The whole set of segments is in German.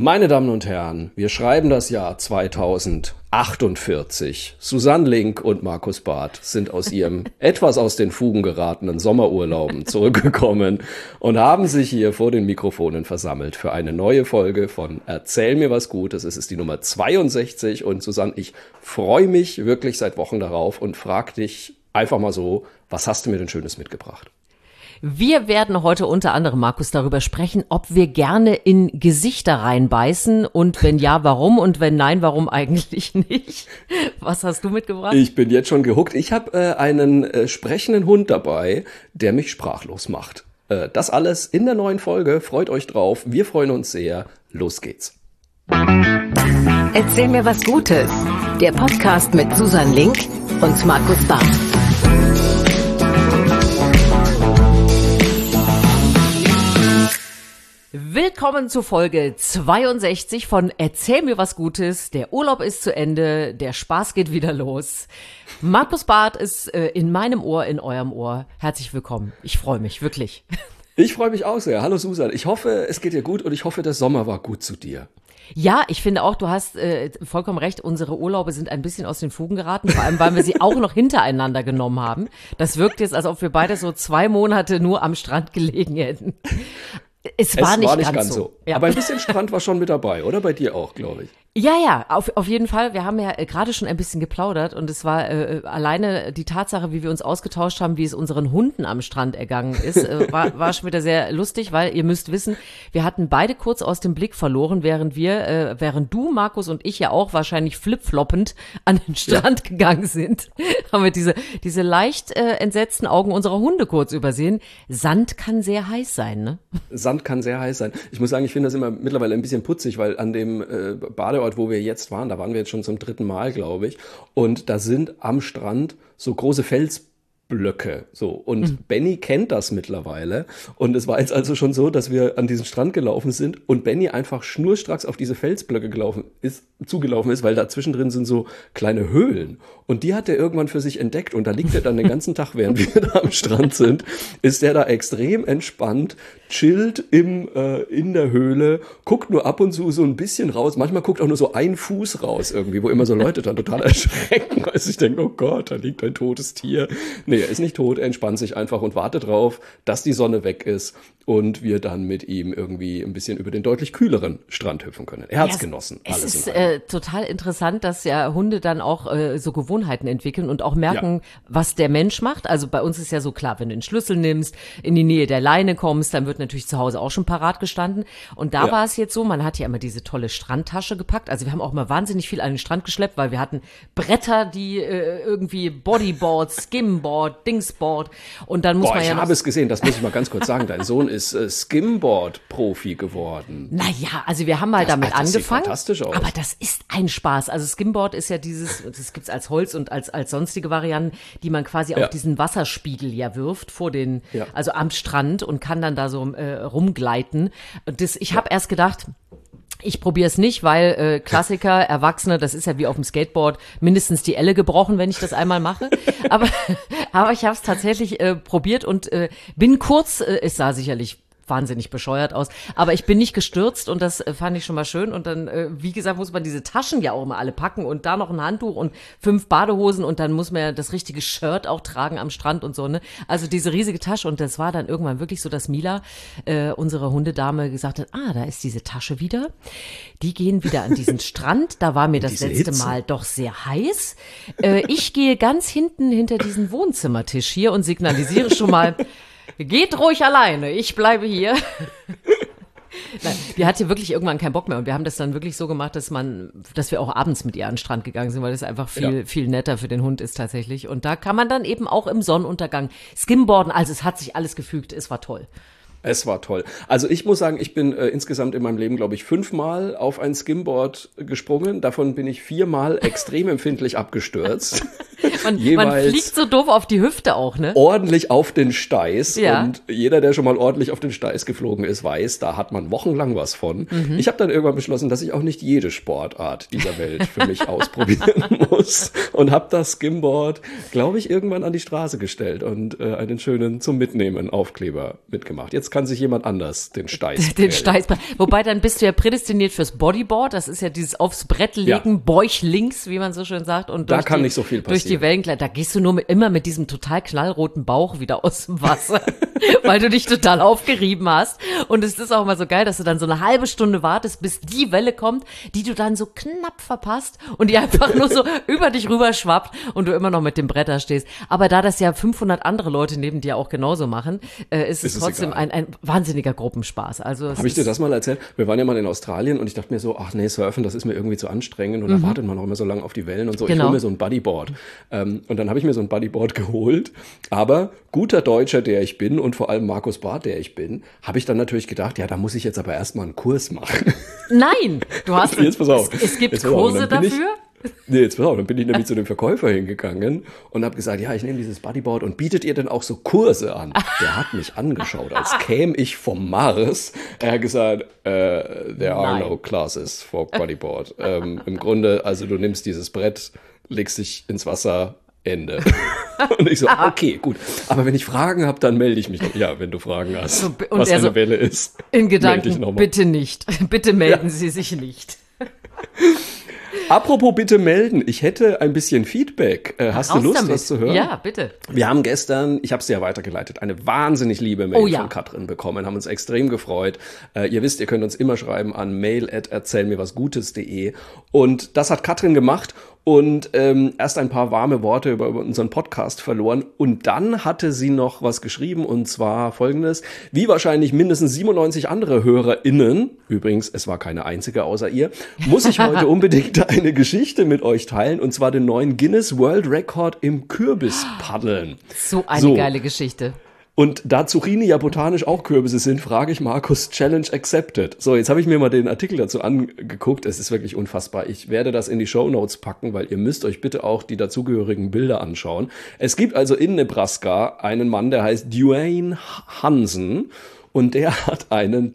Meine Damen und Herren, wir schreiben das Jahr 2048. Susanne Link und Markus Barth sind aus ihrem etwas aus den Fugen geratenen Sommerurlauben zurückgekommen und haben sich hier vor den Mikrofonen versammelt für eine neue Folge von Erzähl mir was Gutes. Es ist die Nummer 62 und Susanne, ich freue mich wirklich seit Wochen darauf und frage dich einfach mal so, was hast du mir denn Schönes mitgebracht? Wir werden heute unter anderem, Markus, darüber sprechen, ob wir gerne in Gesichter reinbeißen und wenn ja, warum und wenn nein, warum eigentlich nicht. Was hast du mitgebracht? Ich bin jetzt schon gehuckt. Ich habe einen sprechenden Hund dabei, der mich sprachlos macht. Das alles in der neuen Folge. Freut euch drauf. Wir freuen uns sehr. Los geht's. Erzähl mir was Gutes. Der Podcast mit Susanne Link und Markus Barth. Willkommen zu Folge 62 von Erzähl mir was Gutes. Der Urlaub ist zu Ende, der Spaß geht wieder los. Markus Barth ist in meinem Ohr, in eurem Ohr. Herzlich willkommen. Ich freue mich, wirklich. Ich freue mich auch sehr. Hallo Susanne. Ich hoffe, es geht dir gut und ich hoffe, der Sommer war gut zu dir. Ja, ich finde auch, du hast vollkommen recht, unsere Urlaube sind ein bisschen aus den Fugen geraten, vor allem, weil wir sie auch noch hintereinander genommen haben. Das wirkt jetzt, als ob wir beide so 2 Monate nur am Strand gelegen hätten. Es war nicht ganz so. Ja. Aber ein bisschen Strand war schon mit dabei, oder? Bei dir auch, glaube ich. Ja, auf jeden Fall. Wir haben ja gerade schon ein bisschen geplaudert und es war alleine die Tatsache, wie wir uns ausgetauscht haben, wie es unseren Hunden am Strand ergangen ist, war schon wieder sehr lustig, weil ihr müsst wissen, wir hatten beide kurz aus dem Blick verloren, während du, Markus und ich ja auch wahrscheinlich flipfloppend an den Strand gegangen sind, haben wir diese leicht entsetzten Augen unserer Hunde kurz übersehen. Sand kann sehr heiß sein, ne? Sand kann sehr heiß sein. Ich muss sagen, ich finde das immer mittlerweile ein bisschen putzig, weil an dem Badeort, wo wir jetzt waren, da waren wir jetzt schon zum 3. Mal, glaube ich, und da sind am Strand so große Felsblöcke, so, und Benny kennt das mittlerweile und es war jetzt also schon so, dass wir an diesen Strand gelaufen sind und Benny einfach schnurstracks auf diese Felsblöcke zugelaufen ist, weil da zwischendrin sind so kleine Höhlen und die hat er irgendwann für sich entdeckt und da liegt er dann den ganzen Tag, während wir da am Strand sind, ist der da extrem entspannt, chillt in der Höhle, guckt nur ab und zu so ein bisschen raus, manchmal guckt auch nur so ein Fuß raus irgendwie, wo immer so Leute dann total erschrecken, weil ich denke, oh Gott, da liegt ein totes Tier. Nee, er ist nicht tot, er entspannt sich einfach und wartet drauf, dass die Sonne weg ist und wir dann mit ihm irgendwie ein bisschen über den deutlich kühleren Strand hüpfen können. Er hat's genossen. Es ist total interessant, dass ja Hunde dann auch so Gewohnheiten entwickeln und auch merken, was der Mensch macht. Also bei uns ist ja so klar, wenn du den Schlüssel nimmst, in die Nähe der Leine kommst, dann wird natürlich zu Hause auch schon parat gestanden. Und da war es jetzt so, man hat ja immer diese tolle Strandtasche gepackt. Also wir haben auch mal wahnsinnig viel an den Strand geschleppt, weil wir hatten Bretter, die irgendwie Bodyboard, Skimboard, Dingsboard und dann muss man ja ich habe es gesehen, das muss ich mal ganz kurz sagen, dein Sohn ist Skimboard-Profi geworden. Naja, also wir haben mal damit angefangen. Sieht fantastisch aus. Aber das ist ein Spaß. Also Skimboard ist ja das gibt's als Holz und als sonstige Varianten, die man quasi auf diesen Wasserspiegel wirft also am Strand und kann dann da so rumgleiten. Und ich habe erst gedacht, ich probiere es nicht, weil Klassiker, Erwachsene, das ist ja wie auf dem Skateboard, mindestens die Elle gebrochen, wenn ich das einmal mache. Aber ich habe es tatsächlich probiert und bin kurz, es sah sicherlich wahnsinnig bescheuert aus, aber ich bin nicht gestürzt und das fand ich schon mal schön und dann, wie gesagt, muss man diese Taschen ja auch immer alle packen und da noch ein Handtuch und 5 Badehosen und dann muss man ja das richtige Shirt auch tragen am Strand und so, ne? Also diese riesige Tasche und das war dann irgendwann wirklich so, dass Mila, unsere Hundedame, gesagt hat, da ist diese Tasche wieder, die gehen wieder an diesen Strand, da war mir das letzte Mal doch sehr heiß. Ich gehe ganz hinter diesen Wohnzimmertisch hier und signalisiere schon mal, geht ruhig alleine, ich bleibe hier. Nein, die hatte wirklich irgendwann keinen Bock mehr und wir haben das dann wirklich so gemacht, dass wir auch abends mit ihr an den Strand gegangen sind, weil das einfach viel netter für den Hund ist tatsächlich. Und da kann man dann eben auch im Sonnenuntergang skimboarden, also es hat sich alles gefügt, es war toll. Es war toll. Also ich muss sagen, ich bin insgesamt in meinem Leben, glaube ich, 5-mal auf ein Skimboard gesprungen. Davon bin ich 4-mal extrem empfindlich abgestürzt. Man fliegt so doof auf die Hüfte auch, ne? Ordentlich auf den Steiß. Ja. Und jeder, der schon mal ordentlich auf den Steiß geflogen ist, weiß, da hat man wochenlang was von. Ich habe dann irgendwann beschlossen, dass ich auch nicht jede Sportart dieser Welt für mich ausprobieren muss. Und habe das Skimboard, glaube ich, irgendwann an die Straße gestellt und einen schönen zum Mitnehmen Aufkleber mitgemacht. Jetzt kann sich jemand anders den Steiß Wobei, dann bist du ja prädestiniert fürs Bodyboard. Das ist ja dieses aufs Brett legen, bäuchlings, wie man so schön sagt. Und da kann nicht so viel passieren. Durch die Wellen, da gehst du nur immer mit diesem total knallroten Bauch wieder aus dem Wasser, weil du dich total aufgerieben hast. Und es ist auch immer so geil, dass du dann so eine halbe Stunde wartest, bis die Welle kommt, die du dann so knapp verpasst und die einfach nur so über dich rüber schwappt und du immer noch mit dem Brett da stehst. Aber da das ja 500 andere Leute neben dir auch genauso machen, ist es trotzdem ein wahnsinniger Gruppenspaß. Also habe ich dir das mal erzählt? Wir waren ja mal in Australien und ich dachte mir so, ach nee, Surfen, das ist mir irgendwie zu anstrengend und da wartet man auch immer so lange auf die Wellen und so. Genau. Ich hole mir so ein Bodyboard. Und dann habe ich mir so ein Bodyboard geholt. Aber guter Deutscher, der ich bin und vor allem Markus Barth, der ich bin, habe ich dann natürlich gedacht, ja, da muss ich jetzt aber erstmal einen Kurs machen. Nein, du hast jetzt pass auf. Es gibt Kurse dafür? Jetzt pass auf, dann bin ich nämlich zu dem Verkäufer hingegangen und habe gesagt, ja, ich nehme dieses Bodyboard und bietet ihr denn auch so Kurse an? Der hat mich angeschaut, als käme ich vom Mars. Er hat gesagt, there are no classes for Bodyboard. Im Grunde, also du nimmst dieses Brett, legst dich ins Wasser, Ende. Und ich so, okay, gut. Aber wenn ich Fragen habe, dann melde ich mich noch. Ja, wenn du Fragen hast, so, was eine Welle ist. In Gedanken, bitte nicht. Bitte melden Sie sich nicht. Apropos bitte melden, ich hätte ein bisschen Feedback. Hast du Lust, was zu hören? Ja, bitte. Wir haben gestern, ich habe es dir ja weitergeleitet, eine wahnsinnig liebe Mail von Katrin bekommen, haben uns extrem gefreut. Ihr wisst, ihr könnt uns immer schreiben an mail@erzählmirwasgutes.de und das hat Katrin gemacht und erst ein paar warme Worte über unseren Podcast verloren und dann hatte sie noch was geschrieben und zwar Folgendes: Wie wahrscheinlich mindestens 97 andere HörerInnen, übrigens, es war keine einzige außer ihr, muss ich heute unbedingt eine Geschichte mit euch teilen und zwar den neuen Guinness World Record im Kürbispaddeln. So eine geile Geschichte. Und da Zucchini ja botanisch auch Kürbisse sind, frage ich Markus, Challenge accepted. So, jetzt habe ich mir mal den Artikel dazu angeguckt. Es ist wirklich unfassbar. Ich werde das in die Shownotes packen, weil ihr müsst euch bitte auch die dazugehörigen Bilder anschauen. Es gibt also in Nebraska einen Mann, der heißt Dwayne Hansen und der hat einen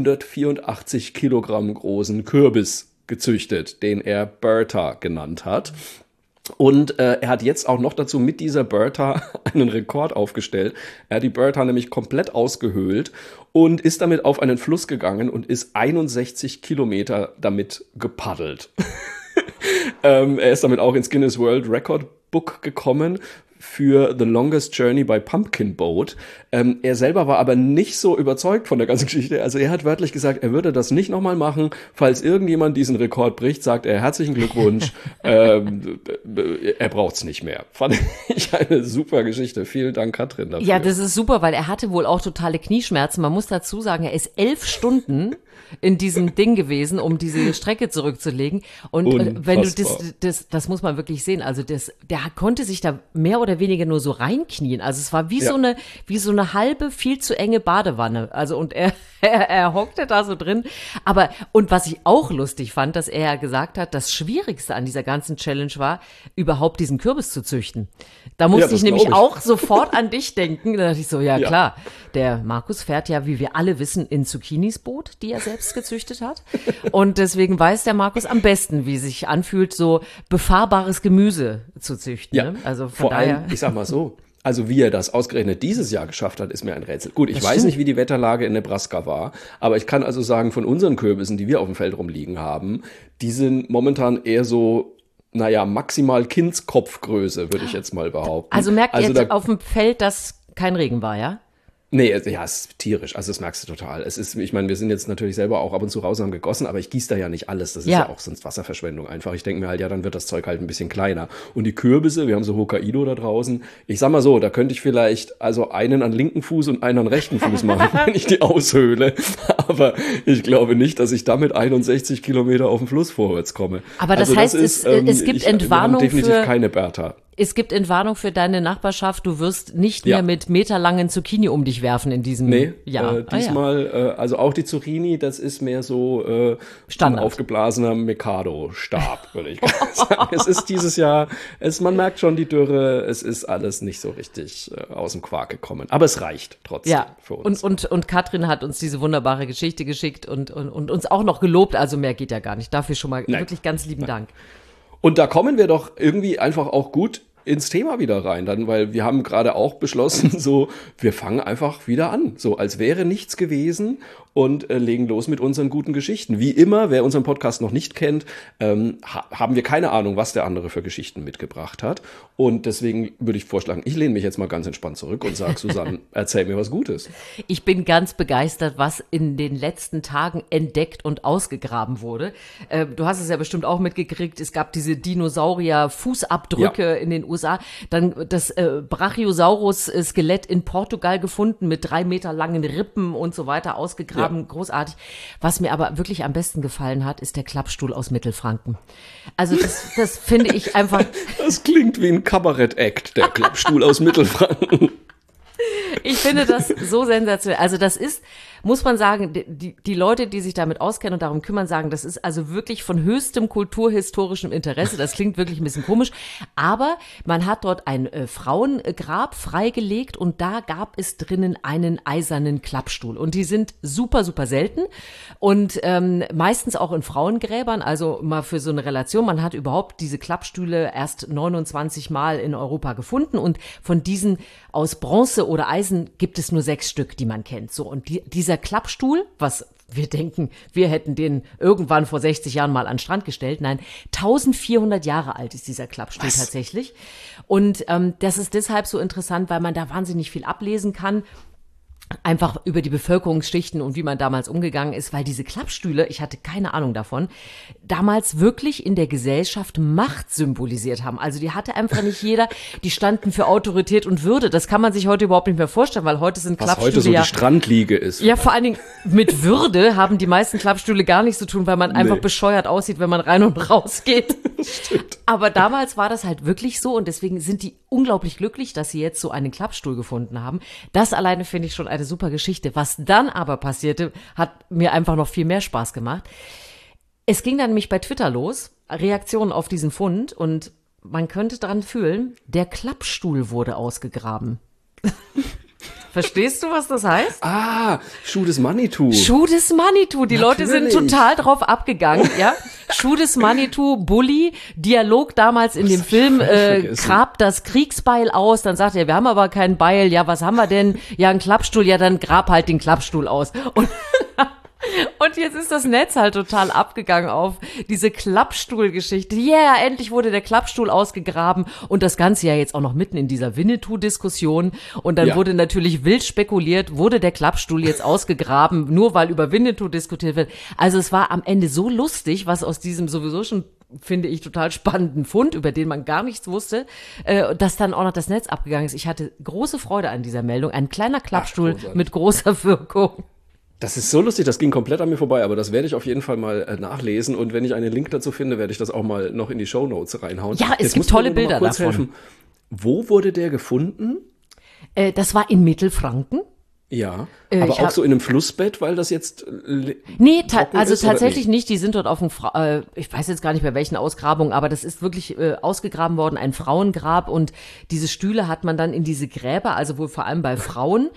384 Kilogramm großen Kürbis gezüchtet, den er Bertha genannt hat. Und er hat jetzt auch noch dazu mit dieser Bertha einen Rekord aufgestellt. Er hat die Bertha nämlich komplett ausgehöhlt und ist damit auf einen Fluss gegangen und ist 61 Kilometer damit gepaddelt. Er ist damit auch ins Guinness World Record Book gekommen für The Longest Journey by Pumpkin Boat. Er selber war aber nicht so überzeugt von der ganzen Geschichte. Also er hat wörtlich gesagt, er würde das nicht nochmal machen. Falls irgendjemand diesen Rekord bricht, sagt er herzlichen Glückwunsch. Er braucht's nicht mehr. Fand ich eine super Geschichte. Vielen Dank, Katrin, dafür. Ja, das ist super, weil er hatte wohl auch totale Knieschmerzen. Man muss dazu sagen, er ist 11 Stunden in diesem Ding gewesen, um diese Strecke zurückzulegen. Und wenn du das muss man wirklich sehen. Also der konnte sich da mehr oder weniger nur so reinknien. Also es war wie so eine halbe, viel zu enge Badewanne. Also und er hockte da so drin. Aber, und was ich auch lustig fand, dass er ja gesagt hat, das Schwierigste an dieser ganzen Challenge war, überhaupt diesen Kürbis zu züchten. Da musste ich nämlich auch sofort an dich denken. Da dachte ich so, ja klar, der Markus fährt ja, wie wir alle wissen, in Zucchinis Boot, die er selbst gezüchtet hat. Und deswegen weiß der Markus am besten, wie es sich anfühlt, so befahrbares Gemüse zu züchten. Ja, ne? Also von vor daher. allem, ich sag mal so, also wie er das ausgerechnet dieses Jahr geschafft hat, ist mir ein Rätsel. Gut, ich weiß nicht, wie die Wetterlage in Nebraska war, aber ich kann also sagen, von unseren Kürbissen, die wir auf dem Feld rumliegen haben, die sind momentan eher so, maximal Kindskopfgröße, würde ich jetzt mal behaupten. Also merkt ihr jetzt auf dem Feld, dass kein Regen war, ja? Nee, ja, es ist tierisch, also das merkst du total. Es ist, ich meine, wir sind jetzt natürlich selber auch ab und zu raus und haben gegossen, aber ich gieße da ja nicht alles, das ist ja auch sonst Wasserverschwendung einfach. Ich denke mir halt, ja, dann wird das Zeug halt ein bisschen kleiner. Und die Kürbisse, wir haben so Hokkaido da draußen, ich sag mal so, da könnte ich vielleicht also einen an linken Fuß und einen an rechten Fuß machen, wenn ich die aushöhle, aber ich glaube nicht, dass ich damit 61 Kilometer auf dem Fluss vorwärts komme. Aber das heißt, es gibt Entwarnung definitiv keine Bertha. Es gibt Entwarnung für deine Nachbarschaft, du wirst nicht mehr mit meterlangen Zucchini um dich werfen in diesem Jahr. Diesmal, also auch die Zucchini, das ist mehr so ein aufgeblasener Mikado-Stab, würde ich sagen. Es ist dieses Jahr, man merkt schon die Dürre, es ist alles nicht so richtig aus dem Quark gekommen. Aber es reicht trotzdem für uns. Und Katrin hat uns diese wunderbare Geschichte geschickt und uns auch noch gelobt, also mehr geht ja gar nicht. Dafür schon mal wirklich ganz lieben Dank. Und da kommen wir doch irgendwie einfach auch gut ins Thema wieder rein, dann, weil wir haben gerade auch beschlossen, so, wir fangen einfach wieder an, so als wäre nichts gewesen und legen los mit unseren guten Geschichten. Wie immer, wer unseren Podcast noch nicht kennt, haben wir keine Ahnung, was der andere für Geschichten mitgebracht hat. Und deswegen würde ich vorschlagen, ich lehne mich jetzt mal ganz entspannt zurück und sage, Susanne, erzähl mir was Gutes. Ich bin ganz begeistert, was in den letzten Tagen entdeckt und ausgegraben wurde. Du hast es ja bestimmt auch mitgekriegt, es gab diese Dinosaurier-Fußabdrücke in den USA. Dann das Brachiosaurus-Skelett in Portugal gefunden mit 3 Meter langen Rippen und so weiter ausgegraben. Großartig. Was mir aber wirklich am besten gefallen hat, ist der Klappstuhl aus Mittelfranken. Also das finde ich einfach. Das klingt wie ein Kabarett-Act, der Klappstuhl aus Mittelfranken. Ich finde das so sensationell. Also das ist, muss man sagen, die Leute, die sich damit auskennen und darum kümmern, sagen, das ist also wirklich von höchstem kulturhistorischem Interesse. Das klingt wirklich ein bisschen komisch. Aber man hat dort ein Frauengrab freigelegt und da gab es drinnen einen eisernen Klappstuhl. Und die sind super, super selten und meistens auch in Frauengräbern. Also mal für so eine Relation. Man hat überhaupt diese Klappstühle erst 29 Mal in Europa gefunden und von diesen aus Bronze oder Eisen gibt es nur 6 Stück, die man kennt. So, und dieser Klappstuhl, was wir denken, wir hätten den irgendwann vor 60 Jahren mal an den Strand gestellt. Nein, 1400 Jahre alt ist dieser Klappstuhl tatsächlich. Und das ist deshalb so interessant, weil man da wahnsinnig viel ablesen kann. Einfach über die Bevölkerungsschichten und wie man damals umgegangen ist, weil diese Klappstühle, ich hatte keine Ahnung davon, damals wirklich in der Gesellschaft Macht symbolisiert haben. Also die hatte einfach nicht jeder, die standen für Autorität und Würde. Das kann man sich heute überhaupt nicht mehr vorstellen, weil heute sind Klappstühle was heute so die Strandliege ist. Ja, vor allen Dingen mit Würde haben die meisten Klappstühle gar nichts zu tun, weil man einfach bescheuert aussieht, wenn man rein und raus geht. Stimmt. Aber damals war das halt wirklich so und deswegen sind die unglaublich glücklich, dass sie jetzt so einen Klappstuhl gefunden haben. Das alleine finde ich schon eine super Geschichte. Was dann aber passierte, hat mir einfach noch viel mehr Spaß gemacht. Es ging dann nämlich bei Twitter los, Reaktionen auf diesen Fund und man könnte dran fühlen, der Klappstuhl wurde ausgegraben. Verstehst du, was das heißt? Schuh des Manitou. Schuh des Manitou. Die Leute sind total drauf abgegangen, ja. Schuh des Manitou, Bully, Dialog damals in dem Film, grabt das Kriegsbeil aus. Dann sagt er, wir haben aber kein Beil. Ja, was haben wir denn? Ja, einen Klappstuhl. Ja, dann grab halt den Klappstuhl aus. Und jetzt ist das Netz halt total abgegangen auf diese Klappstuhlgeschichte. Yeah, endlich wurde der Klappstuhl ausgegraben und das Ganze ja jetzt auch noch mitten in dieser Winnetou-Diskussion. Und dann wurde natürlich wild spekuliert, wurde der Klappstuhl jetzt ausgegraben, nur weil über Winnetou diskutiert wird. Also es war am Ende so lustig, was aus diesem sowieso schon, finde ich, total spannenden Fund, über den man gar nichts wusste, dass dann auch noch das Netz abgegangen ist. Ich hatte große Freude an dieser Meldung. Ein kleiner Klappstuhl mit großer Wirkung. Das ist so lustig, das ging komplett an mir vorbei, aber das werde ich auf jeden Fall mal nachlesen und wenn ich einen Link dazu finde, werde ich das auch mal noch in die Shownotes reinhauen. Ja, es gibt tolle Bilder davon. Helfen. Wo wurde der gefunden? Das war in Mittelfranken. Ja, aber auch so in einem Flussbett, weil das jetzt nee, also tatsächlich nicht. Die sind dort auf dem, ich weiß jetzt gar nicht bei welchen Ausgrabungen, aber das ist wirklich ausgegraben worden, ein Frauengrab und diese Stühle hat man dann in diese Gräber, also wohl vor allem bei Frauen,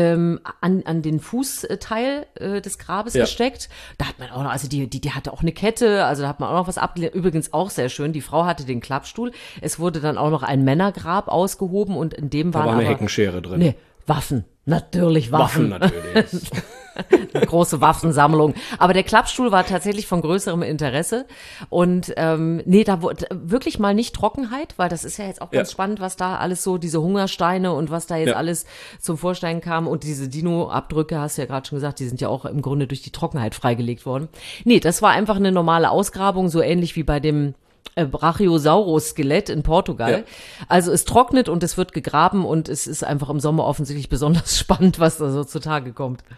an den Fußteil des Grabes gesteckt. Da hat man auch noch, also die hatte auch eine Kette, also da hat man auch noch was abgelehnt. Übrigens auch sehr schön, die Frau hatte den Klappstuhl. Es wurde dann auch noch ein Männergrab ausgehoben und in dem war eine Heckenschere drin. Nee, Waffen. Natürlich Waffen. Waffen natürlich. Eine große Waffensammlung. Aber der Klappstuhl war tatsächlich von größerem Interesse. Und da wurde wirklich mal nicht Trockenheit, weil das ist ja jetzt auch ganz spannend, was da alles so, diese Hungersteine und was da jetzt alles zum Vorschein kam. Und diese Dino-Abdrücke, hast du ja gerade schon gesagt, die sind ja auch im Grunde durch die Trockenheit freigelegt worden. Nee, das war einfach eine normale Ausgrabung, so ähnlich wie bei dem Brachiosaurus-Skelett in Portugal. Ja. Also es trocknet und es wird gegraben und es ist einfach im Sommer offensichtlich besonders spannend, was da so zutage kommt.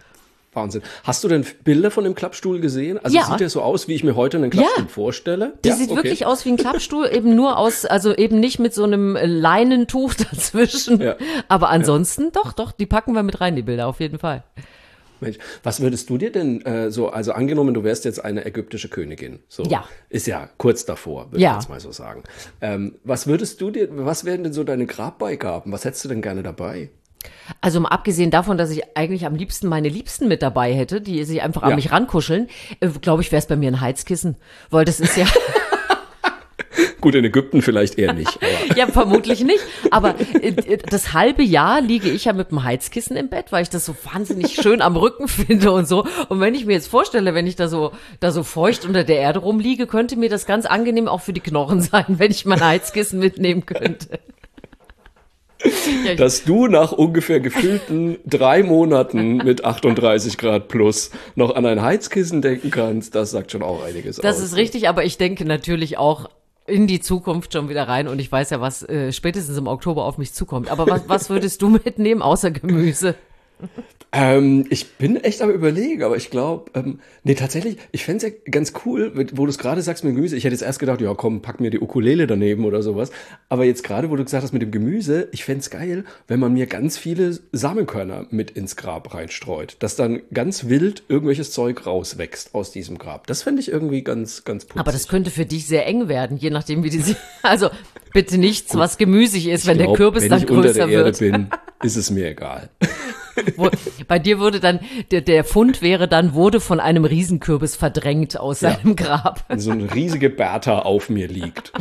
Wahnsinn. Hast du denn Bilder von dem Klappstuhl gesehen? Also ja. sieht der so aus, wie ich mir heute einen Klappstuhl vorstelle? Der sieht wirklich aus wie ein Klappstuhl, eben nur aus, also eben nicht mit so einem Leinentuch dazwischen. Ja. Aber ansonsten, doch, die packen wir mit rein, die Bilder, auf jeden Fall. Mensch, was würdest du dir denn also angenommen, du wärst jetzt eine ägyptische Königin. So, ja. Ist ja kurz davor, würde ich jetzt mal so sagen. Was wären denn so deine Grabbeigaben? Was hättest du denn gerne dabei? Also mal abgesehen davon, dass ich eigentlich am liebsten meine Liebsten mit dabei hätte, die sich einfach an mich rankuscheln, glaube ich, wäre es bei mir ein Heizkissen, weil das ist ja... Gut, in Ägypten vielleicht eher nicht. Aber. Ja, vermutlich nicht. Aber das halbe Jahr liege ich ja mit dem Heizkissen im Bett, weil ich das so wahnsinnig schön am Rücken finde und so. Und wenn ich mir jetzt vorstelle, wenn ich da so feucht unter der Erde rumliege, könnte mir das ganz angenehm auch für die Knochen sein, wenn ich mein Heizkissen mitnehmen könnte. Ja, dass du nach ungefähr gefühlten 3 Monaten mit 38 Grad plus noch an ein Heizkissen denken kannst, das sagt schon auch einiges aus. Das ist richtig, aber ich denke natürlich auch in die Zukunft schon wieder rein und ich weiß ja, was spätestens im Oktober auf mich zukommt. Aber was würdest du mitnehmen außer Gemüse? Ich bin echt am Überlegen, aber ich glaube, tatsächlich, ich fände es ja ganz cool, wo du es gerade sagst mit Gemüse. Ich hätte jetzt erst gedacht, ja komm, pack mir die Ukulele daneben oder sowas. Aber jetzt gerade, wo du gesagt hast mit dem Gemüse, ich fände es geil, wenn man mir ganz viele Samenkörner mit ins Grab reinstreut. Dass dann ganz wild irgendwelches Zeug rauswächst aus diesem Grab. Das fände ich irgendwie ganz, ganz putzig. Aber das könnte für dich sehr eng werden, je nachdem, wie die also bitte nichts, was gemüsig ist, wenn der Kürbis dann größer wird. Wenn ich unter der Erde bin, ist es mir egal. Bei dir würde dann, der Fund wurde von einem Riesenkürbis verdrängt aus seinem Grab. So eine riesige Bertha auf mir liegt.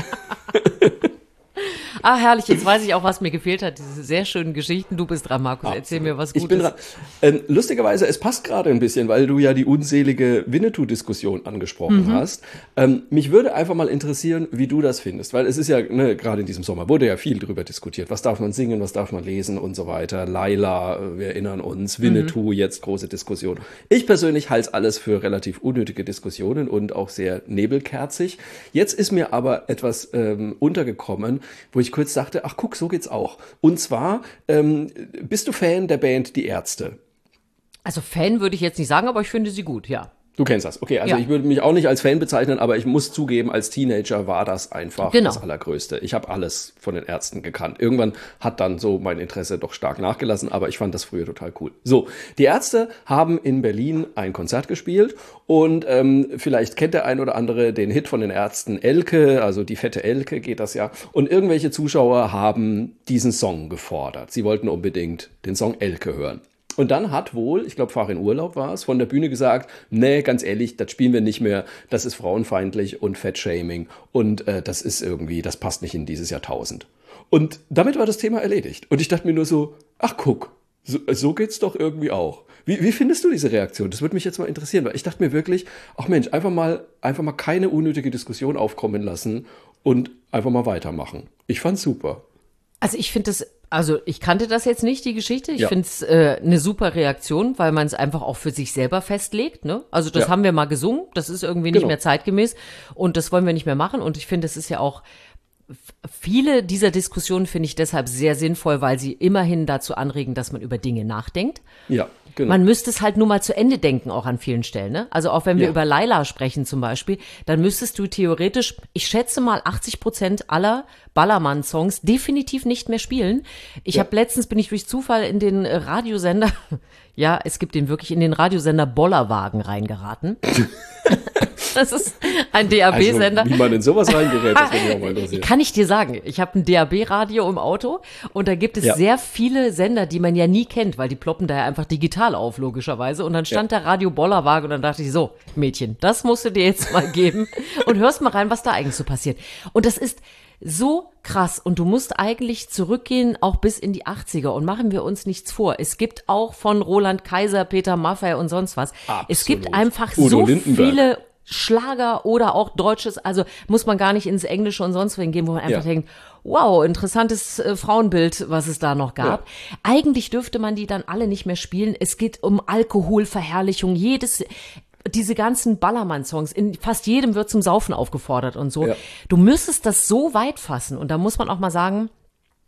Ah, herrlich, jetzt weiß ich auch, was mir gefehlt hat, diese sehr schönen Geschichten. Du bist dran, Markus, erzähl mir was Gutes. Ich bin dran. Lustigerweise, es passt gerade ein bisschen, weil du ja die unselige Winnetou-Diskussion angesprochen hast. Mich würde einfach mal interessieren, wie du das findest, weil es ist ja, gerade in diesem Sommer wurde ja viel drüber diskutiert. Was darf man singen, was darf man lesen und so weiter. Laila, wir erinnern uns, Winnetou, jetzt große Diskussion. Ich persönlich halte es alles für relativ unnötige Diskussionen und auch sehr nebelkerzig. Jetzt ist mir aber etwas untergekommen, wo ich kurz dachte, ach guck, so geht's auch. Und zwar, bist du Fan der Band Die Ärzte? Also Fan würde ich jetzt nicht sagen, aber ich finde sie gut, ja. Du kennst das, okay. Also ich würde mich auch nicht als Fan bezeichnen, aber ich muss zugeben, als Teenager war das einfach das Allergrößte. Ich habe alles von den Ärzten gekannt. Irgendwann hat dann so mein Interesse doch stark nachgelassen, aber ich fand das früher total cool. So, die Ärzte haben in Berlin ein Konzert gespielt und vielleicht kennt der ein oder andere den Hit von den Ärzten Elke, also die fette Elke geht das ja. Und irgendwelche Zuschauer haben diesen Song gefordert. Sie wollten unbedingt den Song Elke hören. Und dann hat wohl, ich glaube, Fahr in Urlaub war es, von der Bühne gesagt, nee, ganz ehrlich, das spielen wir nicht mehr, das ist frauenfeindlich und Fettshaming und das ist irgendwie, das passt nicht in dieses Jahrtausend. Und damit war das Thema erledigt. Und ich dachte mir nur so, ach guck, so geht's doch irgendwie auch. Wie findest du diese Reaktion? Das würde mich jetzt mal interessieren, weil ich dachte mir wirklich, ach Mensch, einfach mal keine unnötige Diskussion aufkommen lassen und einfach mal weitermachen. Ich fand's super. Also ich kannte das jetzt nicht, die Geschichte. Ich finde es eine super Reaktion, weil man es einfach auch für sich selber festlegt. Ne? Also das haben wir mal gesungen, das ist irgendwie nicht mehr zeitgemäß und das wollen wir nicht mehr machen. Und ich finde, es ist ja auch, viele dieser Diskussionen finde ich deshalb sehr sinnvoll, weil sie immerhin dazu anregen, dass man über Dinge nachdenkt. Ja, genau. Man müsste es halt nur mal zu Ende denken, auch an vielen Stellen. Ne? Also auch wenn wir über Laila sprechen zum Beispiel, dann müsstest du theoretisch, ich schätze mal 80% aller Ballermann-Songs definitiv nicht mehr spielen. Letztens bin ich durch Zufall in den Radiosender, es gibt den wirklich, in den Radiosender Bollerwagen reingeraten. Das ist ein DAB-Sender. Also, wie man in sowas reingerät, das würde mich auch mal interessieren. Kann ich dir sagen, ich habe ein DAB-Radio im Auto und da gibt es sehr viele Sender, die man ja nie kennt, weil die ploppen da ja einfach digital auf, logischerweise. Und dann stand da Radio Bollerwagen und dann dachte ich so, Mädchen, das musst du dir jetzt mal geben und hörst mal rein, was da eigentlich so passiert. Und das ist so krass und du musst eigentlich zurückgehen auch bis in die 80er und machen wir uns nichts vor. Es gibt auch von Roland Kaiser, Peter Maffay und sonst was. Absolut. Es gibt einfach Udo so Lindenberg. Viele Schlager oder auch Deutsches, also muss man gar nicht ins Englische und sonst wohin gehen, wo man einfach denkt, wow, interessantes Frauenbild, was es da noch gab. Ja. Eigentlich dürfte man die dann alle nicht mehr spielen. Es geht um Alkoholverherrlichung, diese ganzen Ballermann-Songs, in fast jedem wird zum Saufen aufgefordert und so. Ja. Du müsstest das so weit fassen und da muss man auch mal sagen,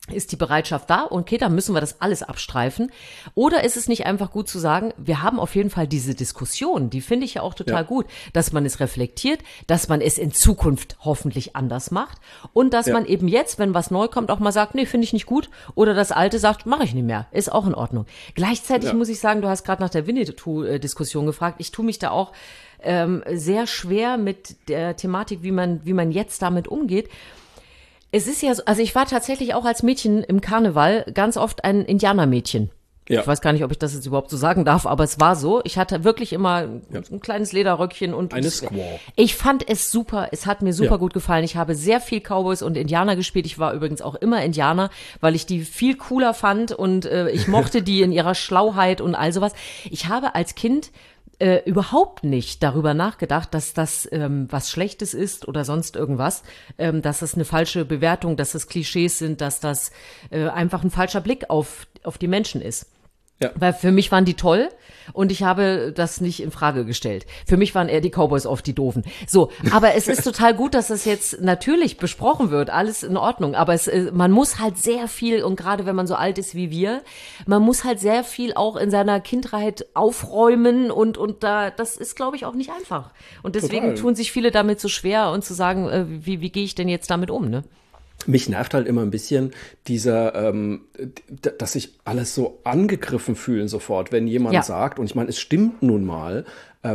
ist die Bereitschaft da? Okay, dann müssen wir das alles abstreifen. Oder ist es nicht einfach gut zu sagen, wir haben auf jeden Fall diese Diskussion, die finde ich ja auch total gut, dass man es reflektiert, dass man es in Zukunft hoffentlich anders macht und dass man eben jetzt, wenn was neu kommt, auch mal sagt, nee, finde ich nicht gut. Oder das Alte sagt, mache ich nicht mehr. Ist auch in Ordnung. Gleichzeitig muss ich sagen, du hast gerade nach der Winnetou-Diskussion gefragt. Ich tue mich da auch sehr schwer mit der Thematik, wie man jetzt damit umgeht. Es ist ja so, also ich war tatsächlich auch als Mädchen im Karneval ganz oft ein Indianermädchen. Ja. Ich weiß gar nicht, ob ich das jetzt überhaupt so sagen darf, aber es war so. Ich hatte wirklich immer ein kleines Lederröckchen und eine Squaw. Ich fand es super. Es hat mir super gut gefallen. Ich habe sehr viel Cowboys und Indianer gespielt. Ich war übrigens auch immer Indianer, weil ich die viel cooler fand und ich mochte die in ihrer Schlauheit und all sowas. Ich habe als Kind überhaupt nicht darüber nachgedacht, dass das was Schlechtes ist oder sonst irgendwas, dass das eine falsche Bewertung, dass das Klischees sind, dass das einfach ein falscher Blick auf die Menschen ist. Ja. Weil für mich waren die toll und ich habe das nicht in Frage gestellt. Für mich waren eher die Cowboys oft die Doofen. So, aber es ist total gut, dass das jetzt natürlich besprochen wird, alles in Ordnung. Aber man muss halt sehr viel, und gerade wenn man so alt ist wie wir, man muss halt sehr viel auch in seiner Kindheit aufräumen und das ist, glaube ich, auch nicht einfach. Und deswegen tun sich viele damit so schwer und zu sagen, wie gehe ich denn jetzt damit um, ne? Mich nervt halt immer ein bisschen dieser, dass sich alles so angegriffen fühlen sofort, wenn jemand sagt, und ich meine, es stimmt nun mal,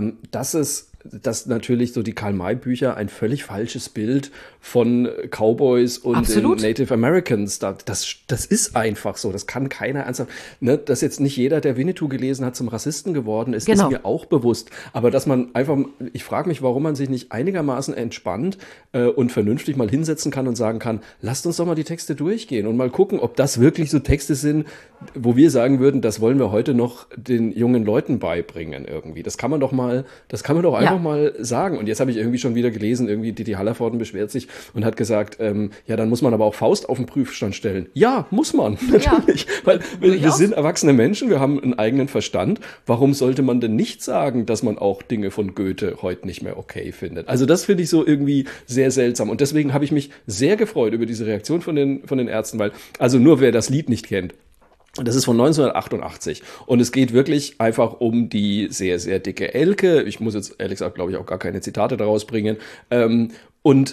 dass natürlich so die Karl-May-Bücher ein völlig falsches Bild von Cowboys und den Native Americans, das ist einfach so, das kann keiner ernsthaft, ne, dass jetzt nicht jeder, der Winnetou gelesen hat, zum Rassisten geworden ist, ist mir auch bewusst, aber dass man einfach, ich frage mich, warum man sich nicht einigermaßen entspannt und vernünftig mal hinsetzen kann und sagen kann, lasst uns doch mal die Texte durchgehen und mal gucken, ob das wirklich so Texte sind, wo wir sagen würden, das wollen wir heute noch den jungen Leuten beibringen irgendwie. Das kann man doch einfach mal sagen. Und jetzt habe ich irgendwie schon wieder gelesen, irgendwie Didi Hallervorden beschwert sich und hat gesagt, ja, dann muss man aber auch Faust auf den Prüfstand stellen. Ja, muss man, natürlich. Weil wir sind erwachsene Menschen, wir haben einen eigenen Verstand. Warum sollte man denn nicht sagen, dass man auch Dinge von Goethe heute nicht mehr okay findet? Also das finde ich so irgendwie sehr seltsam. Und deswegen habe ich mich sehr gefreut über diese Reaktion von den Ärzten, weil, also nur wer das Lied nicht kennt, das ist von 1988 und es geht wirklich einfach um die sehr, sehr dicke Elke. Ich muss jetzt ehrlich gesagt, glaube ich, auch gar keine Zitate daraus bringen. Und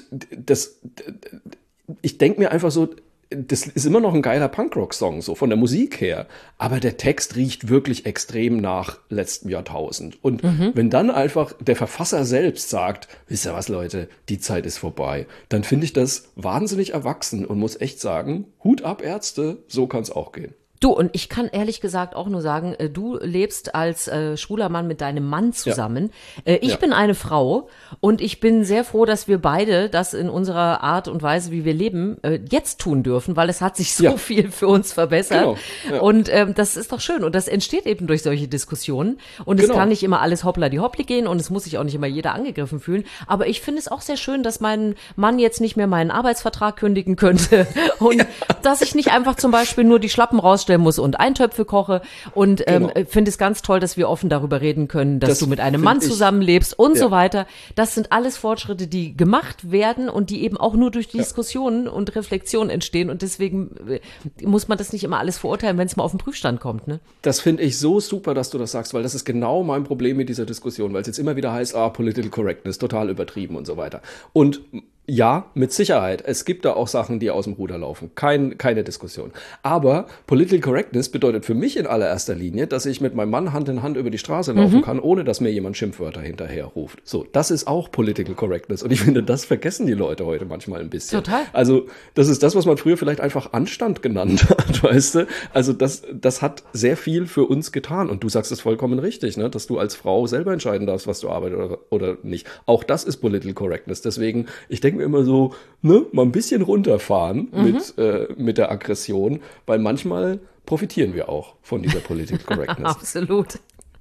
ich denke mir einfach so, das ist immer noch ein geiler Punkrock-Song, so von der Musik her. Aber der Text riecht wirklich extrem nach letztem Jahrtausend. Und wenn dann einfach der Verfasser selbst sagt, wisst ihr was, Leute, die Zeit ist vorbei, dann finde ich das wahnsinnig erwachsen und muss echt sagen, Hut ab, Ärzte, so kann es auch gehen. Du, und ich kann ehrlich gesagt auch nur sagen, du lebst als schwuler Mann mit deinem Mann zusammen. Ich bin eine Frau und ich bin sehr froh, dass wir beide das in unserer Art und Weise, wie wir leben, jetzt tun dürfen, weil es hat sich so viel für uns verbessert. Genau. Ja. Und das ist doch schön und das entsteht eben durch solche Diskussionen. Und es kann nicht immer alles hoppla die hoppli gehen und es muss sich auch nicht immer jeder angegriffen fühlen. Aber ich finde es auch sehr schön, dass mein Mann jetzt nicht mehr meinen Arbeitsvertrag kündigen könnte und dass ich nicht einfach zum Beispiel nur die Schlappen rausstellen muss und Eintöpfe koche und finde es ganz toll, dass wir offen darüber reden können, dass du mit einem Mann zusammenlebst und so weiter. Das sind alles Fortschritte, die gemacht werden und die eben auch nur durch Diskussionen und Reflexion entstehen und deswegen muss man das nicht immer alles verurteilen, wenn es mal auf den Prüfstand kommt. Ne? Das finde ich so super, dass du das sagst, weil das ist genau mein Problem mit dieser Diskussion, weil es jetzt immer wieder heißt, Political Correctness, total übertrieben und so weiter. Und ja, mit Sicherheit. Es gibt da auch Sachen, die aus dem Ruder laufen. Keine Diskussion. Aber Political Correctness bedeutet für mich in allererster Linie, dass ich mit meinem Mann Hand in Hand über die Straße laufen kann, ohne dass mir jemand Schimpfwörter hinterher ruft. So, das ist auch Political Correctness. Und ich finde, das vergessen die Leute heute manchmal ein bisschen. Total. Also, das ist das, was man früher vielleicht einfach Anstand genannt hat, weißt du? Also, das hat sehr viel für uns getan. Und du sagst es vollkommen richtig, ne? Dass du als Frau selber entscheiden darfst, was du arbeitest oder nicht. Auch das ist Political Correctness. Deswegen, ich denke mir immer so, ne, mal ein bisschen runterfahren mit der Aggression, weil manchmal profitieren wir auch von dieser Political Correctness. Absolut.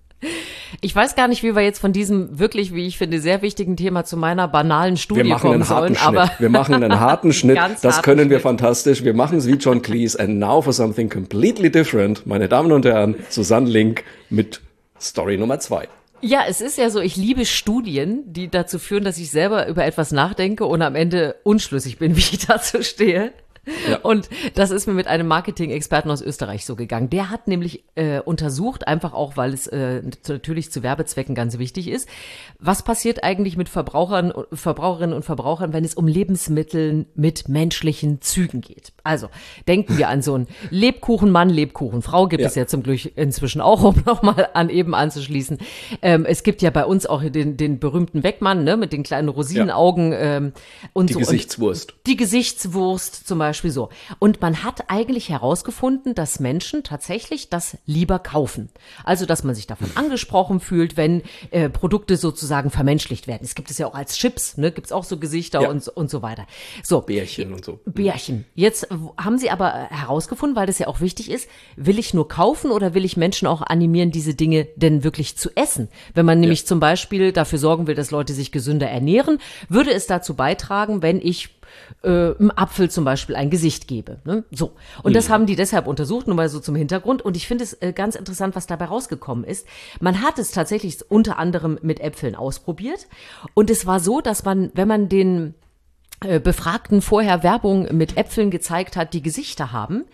Ich weiß gar nicht, wie wir jetzt von diesem wirklich, wie ich finde, sehr wichtigen Thema zu meiner banalen Studie kommen sollen. Wir machen einen harten Schnitt. Das können wir fantastisch. Wir machen es wie John Cleese. And now for something completely different. Meine Damen und Herren, Susanne Link mit Story Nummer 2. Ja, es ist ja so, ich liebe Studien, die dazu führen, dass ich selber über etwas nachdenke und am Ende unschlüssig bin, wie ich dazu stehe. Ja. Und das ist mir mit einem Marketing-Experten aus Österreich so gegangen. Der hat nämlich untersucht, einfach auch, weil es natürlich zu Werbezwecken ganz wichtig ist, was passiert eigentlich mit Verbraucherinnen und Verbrauchern, wenn es um Lebensmittel mit menschlichen Zügen geht. Also denken wir an so einen Lebkuchenmann, Lebkuchenfrau, gibt es ja zum Glück inzwischen auch, um nochmal an eben anzuschließen. Es gibt ja bei uns auch den berühmten Weckmann, ne, mit den kleinen Rosinenaugen und die so. Gesichtswurst. Die Gesichtswurst zum Beispiel so. Und man hat eigentlich herausgefunden, dass Menschen tatsächlich das lieber kaufen. Also, dass man sich davon angesprochen fühlt, wenn Produkte sozusagen vermenschlicht werden. Es gibt es ja auch als Chips, ne, gibt es auch so Gesichter und so weiter. So. Bärchen und so. Bärchen. Jetzt haben sie aber herausgefunden, weil das ja auch wichtig ist, will ich nur kaufen oder will ich Menschen auch animieren, diese Dinge denn wirklich zu essen? Wenn man nämlich zum Beispiel dafür sorgen will, dass Leute sich gesünder ernähren, würde es dazu beitragen, wenn ich einem Apfel zum Beispiel ein Gesicht gebe. Ne? So. Und das haben die deshalb untersucht, nur mal so zum Hintergrund. Und ich finde es ganz interessant, was dabei rausgekommen ist. Man hat es tatsächlich unter anderem mit Äpfeln ausprobiert. Und es war so, dass man, wenn man den Befragten vorher Werbung mit Äpfeln gezeigt hat, die Gesichter haben,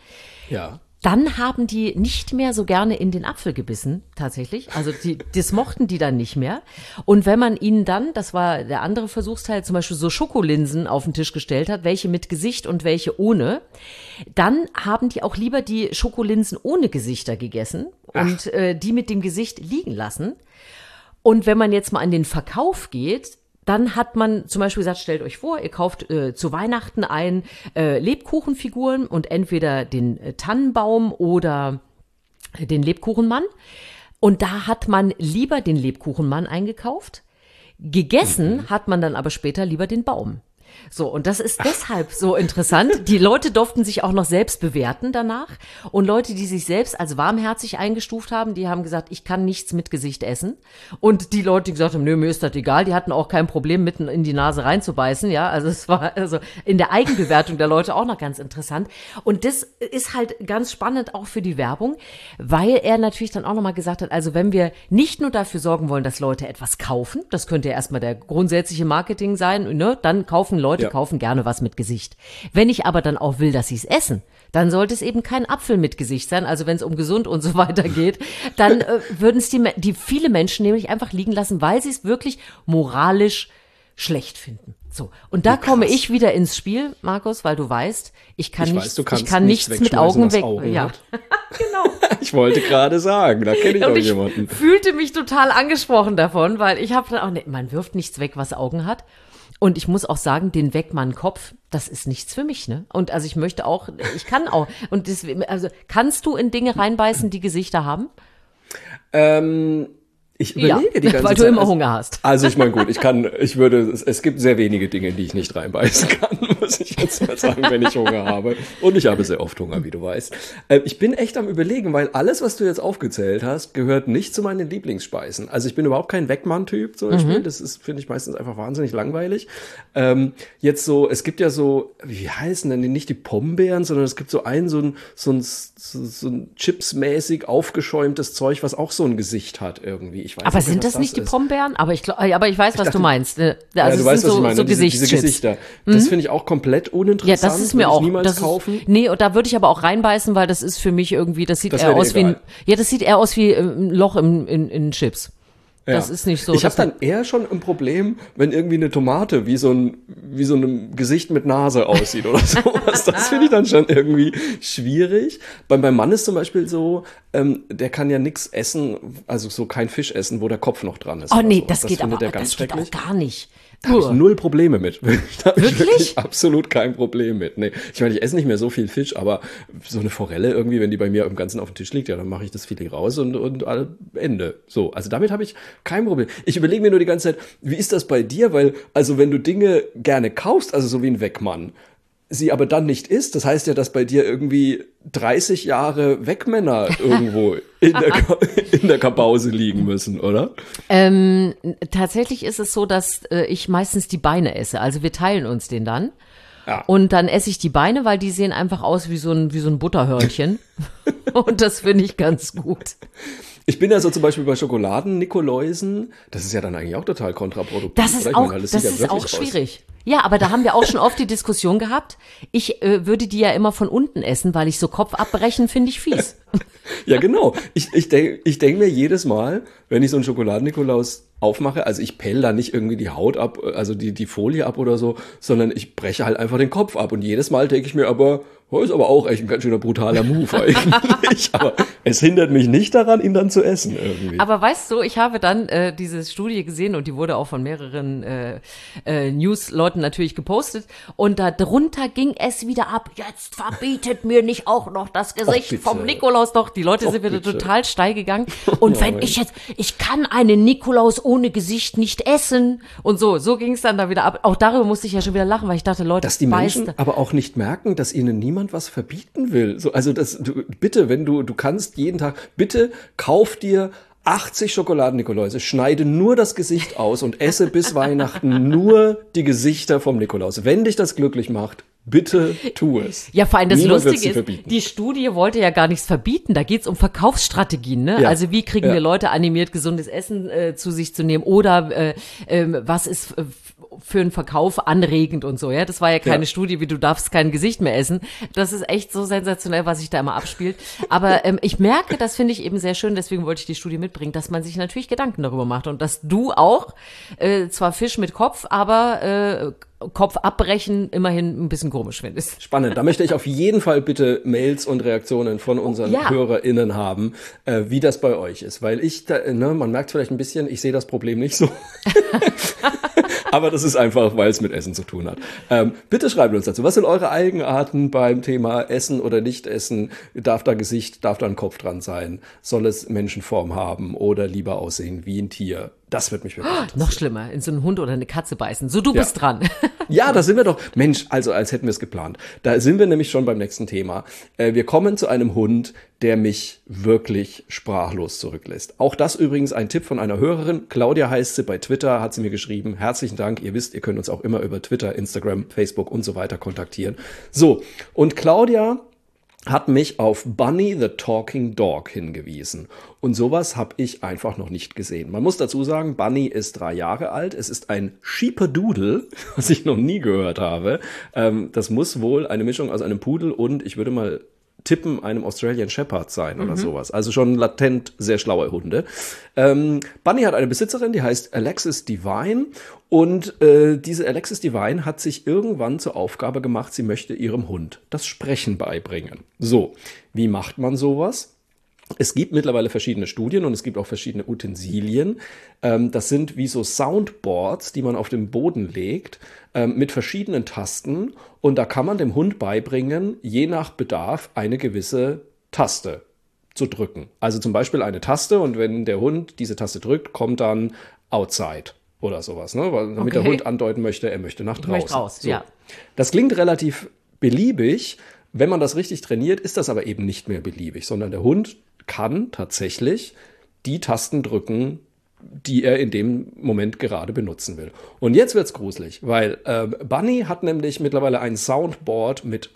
dann haben die nicht mehr so gerne in den Apfel gebissen, tatsächlich. Also das mochten die dann nicht mehr. Und wenn man ihnen dann, das war der andere Versuchsteil, zum Beispiel so Schokolinsen auf den Tisch gestellt hat, welche mit Gesicht und welche ohne, dann haben die auch lieber die Schokolinsen ohne Gesichter gegessen und die mit dem Gesicht liegen lassen. Und wenn man jetzt mal an den Verkauf geht, dann hat man zum Beispiel gesagt, stellt euch vor, ihr kauft zu Weihnachten Lebkuchenfiguren und entweder den Tannenbaum oder den Lebkuchenmann. Und da hat man lieber den Lebkuchenmann eingekauft. Gegessen hat man dann aber später lieber den Baum. So, und das ist deshalb so interessant. Die Leute durften sich auch noch selbst bewerten danach. Und Leute, die sich selbst als warmherzig eingestuft haben, die haben gesagt, ich kann nichts mit Gesicht essen. Und die Leute, die gesagt haben, nö, mir ist das egal, die hatten auch kein Problem, mitten in die Nase reinzubeißen. Ja, also es war also in der Eigenbewertung der Leute auch noch ganz interessant. Und das ist halt ganz spannend auch für die Werbung, weil er natürlich dann auch nochmal gesagt hat, also wenn wir nicht nur dafür sorgen wollen, dass Leute etwas kaufen, das könnte ja erstmal der grundsätzliche Marketing sein, ne, dann Leute kaufen gerne was mit Gesicht. Wenn ich aber dann auch will, dass sie es essen, dann sollte es eben kein Apfel mit Gesicht sein. Also wenn es um gesund und so weiter geht, dann würden es die viele Menschen nämlich einfach liegen lassen, weil sie es wirklich moralisch schlecht finden. So. Und da komme ich wieder ins Spiel, Markus, weil du weißt, ich kann nichts mit Augen weg. Ja. Genau. Ich wollte gerade sagen, da kenne ich auch jemanden. Ich fühlte mich total angesprochen davon, weil ich habe dann auch, man wirft nichts weg, was Augen hat. Und ich muss auch sagen, den Weckmann-Kopf, das ist nichts für mich, ne? Und also ich kann auch. Und deswegen, also kannst du in Dinge reinbeißen, die Gesichter haben? Ich überlege die ganze Zeit. Weil du immer Hunger hast. Also ich meine, gut, es gibt sehr wenige Dinge, in die ich nicht reinbeißen kann, muss ich jetzt mal sagen, wenn ich Hunger habe. Und ich habe sehr oft Hunger, wie du weißt. Ich bin echt am Überlegen, weil alles, was du jetzt aufgezählt hast, gehört nicht zu meinen Lieblingsspeisen. Also ich bin überhaupt kein Weckmann-Typ zum Beispiel. Das ist, finde ich, meistens einfach wahnsinnig langweilig. Jetzt so, es gibt ja so, wie heißen denn die, nicht die Pombeeren, sondern es gibt so ein chipsmäßig aufgeschäumtes Zeug, was auch so ein Gesicht hat irgendwie. Aber sind das nicht die Pombeeren? Aber ich weiß, was du meinst. Also du weißt, was ich meine. So diese Gesichter. Das finde ich auch komplett uninteressant. Ja, das ist mir auch. Niemals kaufen. Nee, und da würde ich aber auch reinbeißen, weil das ist für mich irgendwie, das sieht eher aus wie ein Loch in Chips. Ja. Das ist nicht so. Ich habe dann eher schon ein Problem, wenn irgendwie eine Tomate wie so ein Gesicht mit Nase aussieht oder sowas. Das finde ich dann schon irgendwie schwierig. Beim Mann ist zum Beispiel so, der kann ja nichts essen, also so kein Fisch essen, wo der Kopf noch dran ist. Oh nee, das geht auch gar nicht. Da habe ich null Probleme mit. Da habe ich wirklich absolut kein Problem mit. Nee. Ich meine, ich esse nicht mehr so viel Fisch, aber so eine Forelle irgendwie, wenn die bei mir im Ganzen auf dem Tisch liegt, ja, dann mache ich das Filet raus und Ende. So, also damit habe ich kein Problem. Ich überlege mir nur die ganze Zeit, wie ist das bei dir? Weil, also wenn du Dinge gerne kaufst, also so wie ein Weckmann, sie aber dann nicht isst, das heißt ja, dass bei dir irgendwie 30 Jahre Weckmänner irgendwo in der Kabause liegen müssen, oder? Tatsächlich ist es so, dass ich meistens die Beine esse. Also wir teilen uns den dann. Ja. Und dann esse ich die Beine, weil die sehen einfach aus wie so ein Butterhörnchen. Und das finde ich ganz gut. Ich bin ja so zum Beispiel bei Schokoladen-Nikoläusen, das ist ja dann eigentlich auch total kontraproduktiv. Das ist auch schwierig. Ja, aber da haben wir auch schon oft die Diskussion gehabt. Ich würde die ja immer von unten essen, weil ich so Kopf abbrechen finde ich fies. Ja, genau. Ich denk mir jedes Mal, wenn ich so einen Schokoladen-Nikolaus aufmache, also ich pelle da nicht irgendwie die Haut ab, also die Folie ab oder so, sondern ich breche halt einfach den Kopf ab. Und jedes Mal denke ich mir aber, ist aber auch echt ein ganz schöner brutaler Move eigentlich. Aber es hindert mich nicht daran, ihn dann zu essen irgendwie. Aber weißt du, ich habe dann diese Studie gesehen und die wurde auch von mehreren News-Leuten natürlich gepostet und da drunter ging es wieder ab. Jetzt verbietet mir nicht auch noch das Gesicht vom Nikolaus. Doch, die Leute sind wieder total steil gegangen. Und wenn ich kann einen Nikolaus ohne Gesicht nicht essen. Und so ging es dann da wieder ab. Auch darüber musste ich ja schon wieder lachen, weil ich dachte, Leute, dass die Menschen aber auch nicht merken, dass ihnen niemand was verbieten will. So, also bitte, wenn du kannst jeden Tag, bitte kauf dir 80 Schokoladen-Nikoläuse, schneide nur das Gesicht aus und esse bis Weihnachten nur die Gesichter vom Nikolaus. Wenn dich das glücklich macht, bitte tu es. Ja, vor allem das Lustige ist, die Studie wollte ja gar nichts verbieten. Da geht's um Verkaufsstrategien, ne? Ja. Also wie kriegen wir Leute animiert, gesundes Essen zu sich zu nehmen oder was ist für einen Verkauf anregend und so, ja. Das war ja keine Studie, wie du darfst kein Gesicht mehr essen. Das ist echt so sensationell, was sich da immer abspielt. Aber ich merke, das finde ich eben sehr schön, deswegen wollte ich die Studie mitbringen, dass man sich natürlich Gedanken darüber macht und dass du auch zwar Fisch mit Kopf, aber Kopf abbrechen immerhin ein bisschen komisch findest. Spannend. Da möchte ich auf jeden Fall bitte Mails und Reaktionen von unseren HörerInnen haben, wie das bei euch ist. Weil man merkt vielleicht ein bisschen, ich sehe das Problem nicht so. Aber das ist einfach, weil es mit Essen zu tun hat. Bitte schreibt uns dazu. Was sind eure Eigenarten beim Thema Essen oder nicht essen? Darf da Gesicht, darf da ein Kopf dran sein? Soll es Menschenform haben oder lieber aussehen wie ein Tier? Das wird mich wirklich interessieren. Noch schlimmer, in so einen Hund oder eine Katze beißen. So, du bist dran. Ja, da sind wir doch. Mensch, also als hätten wir es geplant. Da sind wir nämlich schon beim nächsten Thema. Wir kommen zu einem Hund, der mich wirklich sprachlos zurücklässt. Auch das übrigens ein Tipp von einer Hörerin. Claudia heißt sie, bei Twitter hat sie mir geschrieben. Herzlichen Dank. Ihr wisst, ihr könnt uns auch immer über Twitter, Instagram, Facebook und so weiter kontaktieren. So, und Claudia hat mich auf Bunny the Talking Dog hingewiesen. Und sowas habe ich einfach noch nicht gesehen. Man muss dazu sagen, Bunny ist 3 Jahre alt. Es ist ein Sheepadoodle, was ich noch nie gehört habe. Das muss wohl eine Mischung aus einem Pudel und, ich würde mal tippen, einem Australian Shepherd sein oder sowas. Also schon latent sehr schlaue Hunde. Bunny hat eine Besitzerin, die heißt Alexis Divine. Und diese Alexis Divine hat sich irgendwann zur Aufgabe gemacht, sie möchte ihrem Hund das Sprechen beibringen. So, wie macht man sowas? Es gibt mittlerweile verschiedene Studien und es gibt auch verschiedene Utensilien. Das sind wie so Soundboards, die man auf den Boden legt, mit verschiedenen Tasten. Und da kann man dem Hund beibringen, je nach Bedarf eine gewisse Taste zu drücken. Also zum Beispiel eine Taste und wenn der Hund diese Taste drückt, kommt dann outside oder sowas, ne? Damit der Hund andeuten möchte, er möchte nach draußen. Möchte raus, so. Das klingt relativ beliebig. Wenn man das richtig trainiert, ist das aber eben nicht mehr beliebig, sondern der Hund kann tatsächlich die Tasten drücken, die er in dem Moment gerade benutzen will. Und jetzt wird's gruselig, weil Bunny hat nämlich mittlerweile ein Soundboard mit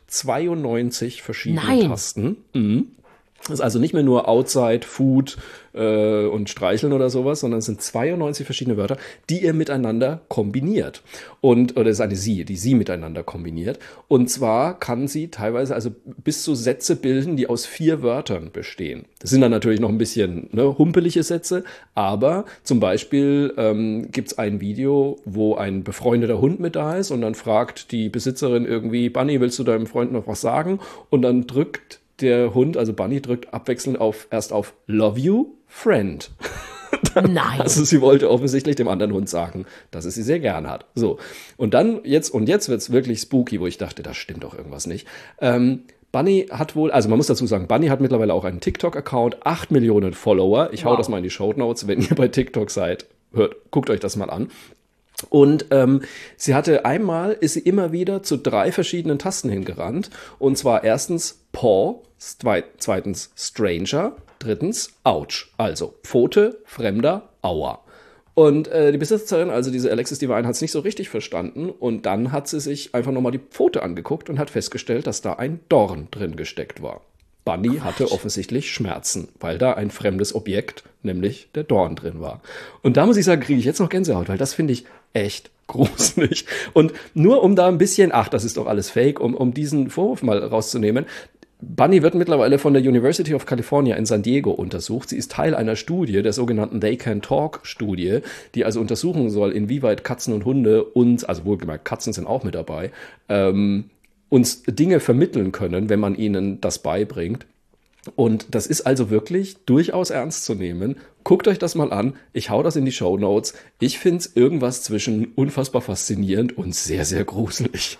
92 verschiedenen Tasten. Das ist also nicht mehr nur Outside, Food und Streicheln oder sowas, sondern es sind 92 verschiedene Wörter, die er miteinander kombiniert. Oder es ist eine sie, die sie miteinander kombiniert. Und zwar kann sie teilweise also bis zu Sätze bilden, die aus 4 Wörtern bestehen. Das sind dann natürlich noch ein bisschen humpelige Sätze, aber zum Beispiel gibt's ein Video, wo ein befreundeter Hund mit da ist und dann fragt die Besitzerin irgendwie, Bunny, willst du deinem Freund noch was sagen? Und dann drückt der Hund, also Bunny, drückt abwechselnd erst auf Love you, Friend. Nein. Also sie wollte offensichtlich dem anderen Hund sagen, dass es sie sehr gern hat. So. Und jetzt wird's wirklich spooky, wo ich dachte, da stimmt doch irgendwas nicht. Bunny hat wohl, also man muss dazu sagen, Bunny hat mittlerweile auch einen TikTok-Account, 8 Millionen Follower. Ich hau das mal in die Shownotes, wenn ihr bei TikTok seid. Guckt euch das mal an. Und ist sie immer wieder zu 3 verschiedenen Tasten hingerannt. Und zwar erstens Paw, zweitens Stranger, drittens Ouch. Also Pfote, Fremder, Aua. Und die Besitzerin, also diese Alexis Divine, hat es nicht so richtig verstanden. Und dann hat sie sich einfach nochmal die Pfote angeguckt und hat festgestellt, dass da ein Dorn drin gesteckt war. Bunny hatte offensichtlich Schmerzen, weil da ein fremdes Objekt, nämlich der Dorn, drin war. Und da muss ich sagen, kriege ich jetzt noch Gänsehaut, weil das finde ich echt gruselig. Und nur um da ein bisschen, das ist doch alles Fake, um diesen Vorwurf mal rauszunehmen. Bunny wird mittlerweile von der University of California in San Diego untersucht. Sie ist Teil einer Studie, der sogenannten They Can Talk-Studie, die also untersuchen soll, inwieweit Katzen und Hunde uns, also wohlgemerkt, Katzen sind auch mit dabei, uns Dinge vermitteln können, wenn man ihnen das beibringt. Und das ist also wirklich durchaus ernst zu nehmen. Guckt euch das mal an. Ich hau das in die Shownotes. Ich finde es irgendwas zwischen unfassbar faszinierend und sehr, sehr gruselig.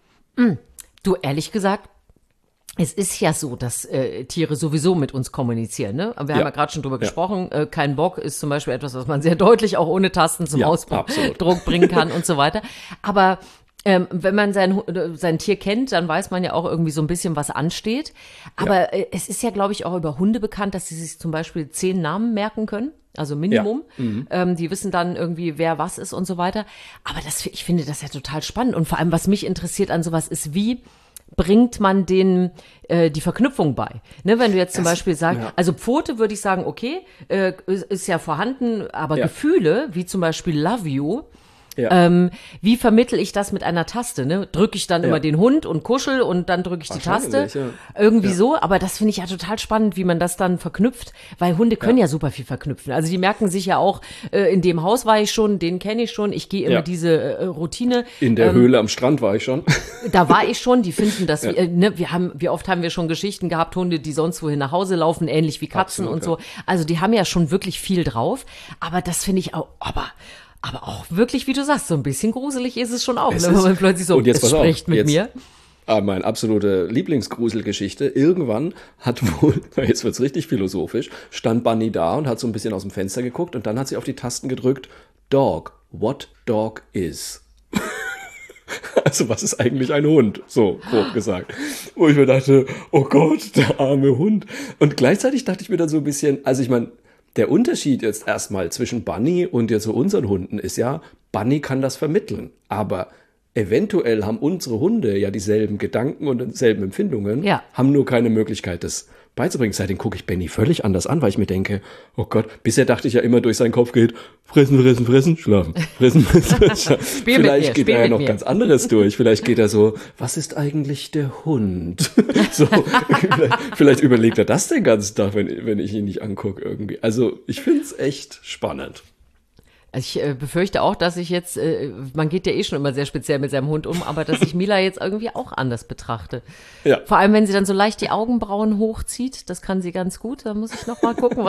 Du, ehrlich gesagt, es ist ja so, dass Tiere sowieso mit uns kommunizieren. Ne? Wir haben ja gerade schon drüber gesprochen. Kein Bock ist zum Beispiel etwas, was man sehr deutlich auch ohne Tasten zum Ausdruck bringen kann und so weiter. Aber wenn man sein Tier kennt, dann weiß man ja auch irgendwie so ein bisschen, was ansteht. Aber es ist ja, glaube ich, auch über Hunde bekannt, dass sie sich zum Beispiel 10 Namen merken können. Also Minimum. Ja. Die wissen dann irgendwie, wer was ist und so weiter. Aber ich finde das ja total spannend. Und vor allem, was mich interessiert an sowas ist, wie bringt man denen die Verknüpfung bei? Ne, wenn du jetzt zum Beispiel sagst, also Pfote würde ich sagen, okay, ist ja vorhanden, aber Gefühle, wie zum Beispiel Love You, wie vermittel ich das mit einer Taste? Ne? Drücke ich dann immer den Hund und kuschel und dann drücke ich die Taste? Ja. Irgendwie so, aber das finde ich ja total spannend, wie man das dann verknüpft, weil Hunde können ja super viel verknüpfen. Also die merken sich ja auch, in dem Haus war ich schon, den kenne ich schon, ich gehe immer diese Routine. In der Höhle am Strand war ich schon. Da war ich schon, die finden das, wie oft haben wir schon Geschichten gehabt, Hunde, die sonst wohin nach Hause laufen, ähnlich wie Katzen. Absolut, und so. Also die haben ja schon wirklich viel drauf, aber das finde ich auch, aber auch wirklich, wie du sagst, so ein bisschen gruselig ist es schon auch, wenn man plötzlich so, es spricht mit mir. Meine absolute Lieblingsgruselgeschichte. Irgendwann hat wohl, jetzt wird's richtig philosophisch, stand Bunny da und hat so ein bisschen aus dem Fenster geguckt und dann hat sie auf die Tasten gedrückt, Dog, what dog is? Also was ist eigentlich ein Hund? So, grob gesagt. Wo ich mir dachte, oh Gott, der arme Hund. Und gleichzeitig dachte ich mir dann so ein bisschen, also ich meine, der Unterschied jetzt erstmal zwischen Bunny und jetzt so unseren Hunden ist ja, Bunny kann das vermitteln, aber eventuell haben unsere Hunde ja dieselben Gedanken und dieselben Empfindungen, haben nur keine Möglichkeit, das beizubringen. Seitdem gucke ich Benny völlig anders an, weil ich mir denke, oh Gott, bisher dachte ich ja immer, durch seinen Kopf geht, fressen, fressen, fressen, schlafen, fressen, fressen, schlafen. Vielleicht geht er ja noch ganz anderes durch. Vielleicht geht er so, was ist eigentlich der Hund? So, vielleicht überlegt er das den ganzen Tag, wenn ich ihn nicht angucke irgendwie. Also ich finde es echt spannend. Ich befürchte auch, dass ich jetzt, man geht ja eh schon immer sehr speziell mit seinem Hund um, aber dass ich Mila jetzt irgendwie auch anders betrachte. Ja. Vor allem, wenn sie dann so leicht die Augenbrauen hochzieht, das kann sie ganz gut. Da muss ich noch mal gucken,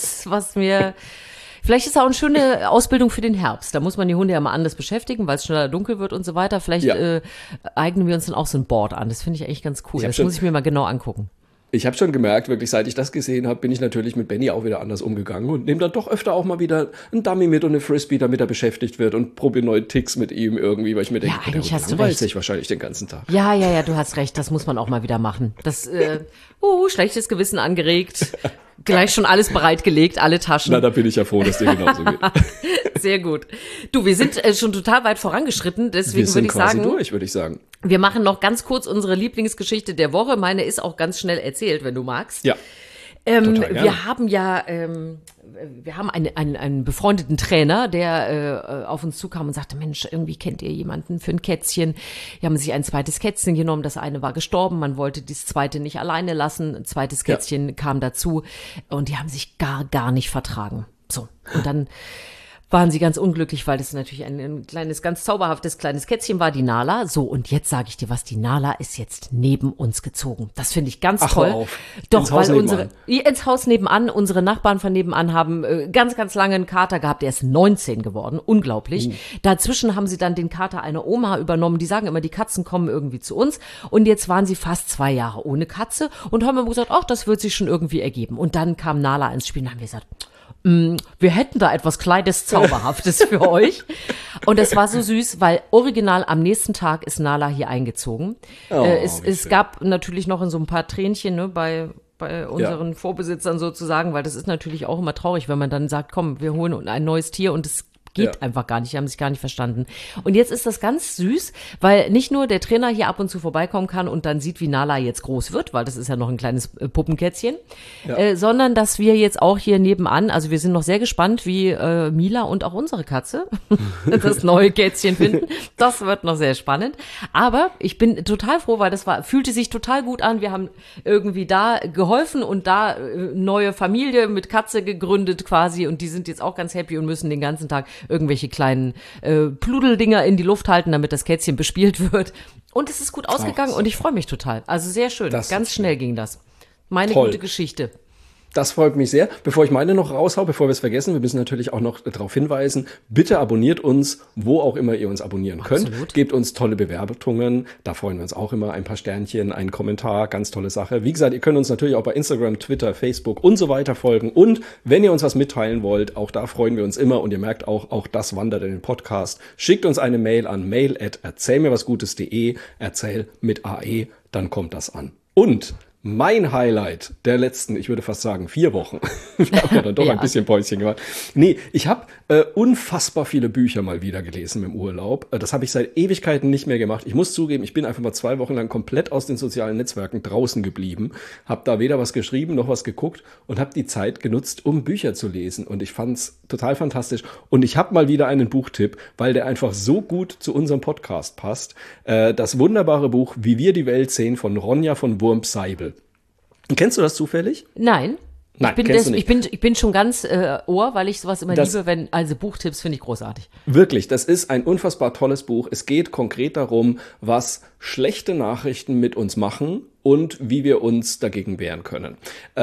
vielleicht ist auch eine schöne Ausbildung für den Herbst. Da muss man die Hunde ja mal anders beschäftigen, weil es schneller dunkel wird und so weiter. Vielleicht eignen wir uns dann auch so ein Board an. Das finde ich eigentlich ganz cool. Das muss ich mir mal genau angucken. Ich habe schon gemerkt, wirklich, seit ich das gesehen habe, bin ich natürlich mit Benny auch wieder anders umgegangen und nehme dann doch öfter auch mal wieder einen Dummy mit und eine Frisbee, damit er beschäftigt wird und probiere neue Ticks mit ihm irgendwie, weil ich mir denke, der langweilt sich wahrscheinlich den ganzen Tag. Ja, du hast recht, das muss man auch mal wieder machen. Das, schlechtes Gewissen angeregt, gleich schon alles bereitgelegt, alle Taschen. Na, da bin ich ja froh, dass dir genauso geht. Sehr gut. Du, wir sind schon total weit vorangeschritten, deswegen würde ich sagen. Würde ich sagen. Wir machen noch ganz kurz unsere Lieblingsgeschichte der Woche. Meine ist auch ganz schnell erzählt, wenn du magst. Ja. Wir haben einen befreundeten Trainer, der auf uns zukam und sagte, Mensch, irgendwie kennt ihr jemanden für ein Kätzchen. Die haben sich ein zweites Kätzchen genommen, das eine war gestorben, man wollte das zweite nicht alleine lassen, ein zweites Kätzchen kam dazu und die haben sich gar nicht vertragen. So, und dann waren sie ganz unglücklich, weil das natürlich ein kleines, ganz zauberhaftes kleines Kätzchen war, die Nala. So, und jetzt sage ich dir was, die Nala ist jetzt neben uns gezogen. Das finde ich ganz toll. Auf. Doch, weil ins Haus nebenan, unsere Nachbarn von nebenan haben ganz, ganz lange einen Kater gehabt, der ist 19 geworden, unglaublich. Dazwischen haben sie dann den Kater einer Oma übernommen, die sagen immer, die Katzen kommen irgendwie zu uns. Und jetzt waren sie fast 2 Jahre ohne Katze und haben immer gesagt, ach, das wird sich schon irgendwie ergeben. Und dann kam Nala ins Spiel und haben gesagt, wir hätten da etwas Kleines, Zauberhaftes für euch. Und das war so süß, weil original am nächsten Tag ist Nala hier eingezogen. Es gab natürlich noch so ein paar Tränchen, ne, bei unseren Vorbesitzern sozusagen, weil das ist natürlich auch immer traurig, wenn man dann sagt, komm, wir holen ein neues Tier und es geht einfach gar nicht, die haben sich gar nicht verstanden. Und jetzt ist das ganz süß, weil nicht nur der Trainer hier ab und zu vorbeikommen kann und dann sieht, wie Nala jetzt groß wird, weil das ist ja noch ein kleines Puppenkätzchen, sondern dass wir jetzt auch hier nebenan, also wir sind noch sehr gespannt, wie Mila und auch unsere Katze das neue Kätzchen finden. Das wird noch sehr spannend. Aber ich bin total froh, weil das fühlte sich total gut an. Wir haben irgendwie da geholfen und da neue Familie mit Katze gegründet quasi und die sind jetzt auch ganz happy und müssen den ganzen Tag irgendwelche kleinen Pludeldinger in die Luft halten, damit das Kätzchen bespielt wird. Und es ist gut ausgegangen und ich freue mich total. Also sehr schön. Ganz schnell ging das. Meine gute Geschichte. Das freut mich sehr. Bevor ich meine noch raushau, bevor wir es vergessen, wir müssen natürlich auch noch darauf hinweisen, bitte abonniert uns, wo auch immer ihr uns abonnieren könnt. Absolut. Gebt uns tolle Bewertungen, da freuen wir uns auch immer. Ein paar Sternchen, einen Kommentar, ganz tolle Sache. Wie gesagt, ihr könnt uns natürlich auch bei Instagram, Twitter, Facebook und so weiter folgen. Und wenn ihr uns was mitteilen wollt, auch da freuen wir uns immer. Und ihr merkt auch das wandert in den Podcast. Schickt uns eine Mail an mail@erzählmirwasgutes.de, erzähl mit AE, dann kommt das an. Und mein Highlight der letzten, ich würde fast sagen, 4 Wochen. Wir haben ja dann doch ein bisschen Päuschen gemacht. Nee, ich habe unfassbar viele Bücher mal wieder gelesen im Urlaub. Das habe ich seit Ewigkeiten nicht mehr gemacht. Ich muss zugeben, ich bin einfach mal 2 Wochen lang komplett aus den sozialen Netzwerken draußen geblieben. Habe da weder was geschrieben noch was geguckt und habe die Zeit genutzt, um Bücher zu lesen. Und ich fand's total fantastisch. Und ich habe mal wieder einen Buchtipp, weil der einfach so gut zu unserem Podcast passt. Das wunderbare Buch Wie wir die Welt sehen von Ronja von Wurmseibel. Kennst du das zufällig? Nein. Nein, kennst du nicht. Ich bin schon ganz Ohr, weil ich sowas immer liebe, also Buchtipps finde ich großartig. Wirklich, das ist ein unfassbar tolles Buch. Es geht konkret darum, was schlechte Nachrichten mit uns machen und wie wir uns dagegen wehren können.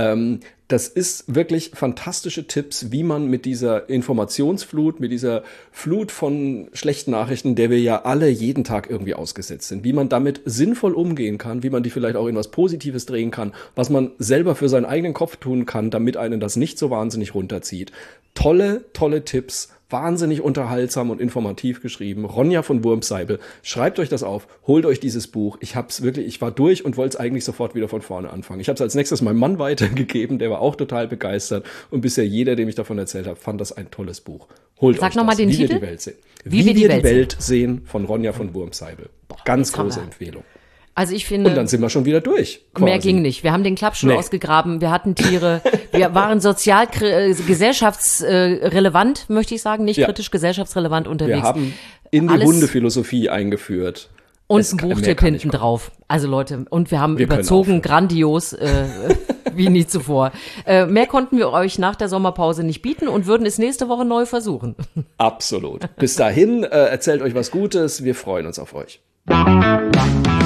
Das ist wirklich fantastische Tipps, wie man mit dieser Informationsflut, mit dieser Flut von schlechten Nachrichten, der wir ja alle jeden Tag irgendwie ausgesetzt sind, wie man damit sinnvoll umgehen kann, wie man die vielleicht auch in was Positives drehen kann, was man selber für seinen eigenen Kopf tun kann, damit einen das nicht so wahnsinnig runterzieht. Tolle, tolle Tipps. Wahnsinnig unterhaltsam und informativ geschrieben. Ronja von Wurmseibel. Schreibt euch das auf, holt euch dieses Buch. Ich war durch und wollte es eigentlich sofort wieder von vorne anfangen. Ich habe es als nächstes meinem Mann weitergegeben, der war auch total begeistert. Und bisher jeder, dem ich davon erzählt habe, fand das ein tolles Buch. Holt euch das. Sag nochmal den Titel. Wie wir die Welt sehen. Wie wir die Welt sehen von Ronja von Wurmseibel. Ganz große Empfehlung. Also ich finde. Und dann sind wir schon wieder durch. Quasi. Mehr ging nicht. Wir haben den Klappstuhl ausgegraben, wir hatten Tiere, wir waren sozial, gesellschaftsrelevant, möchte ich sagen, nicht kritisch gesellschaftsrelevant unterwegs. Wir haben in die Hundephilosophie eingeführt. Und ein Buchtipp hinten drauf. Also Leute, und wir haben überzogen, grandios, wie nie zuvor. Mehr konnten wir euch nach der Sommerpause nicht bieten und würden es nächste Woche neu versuchen. Absolut. Bis dahin, erzählt euch was Gutes. Wir freuen uns auf euch.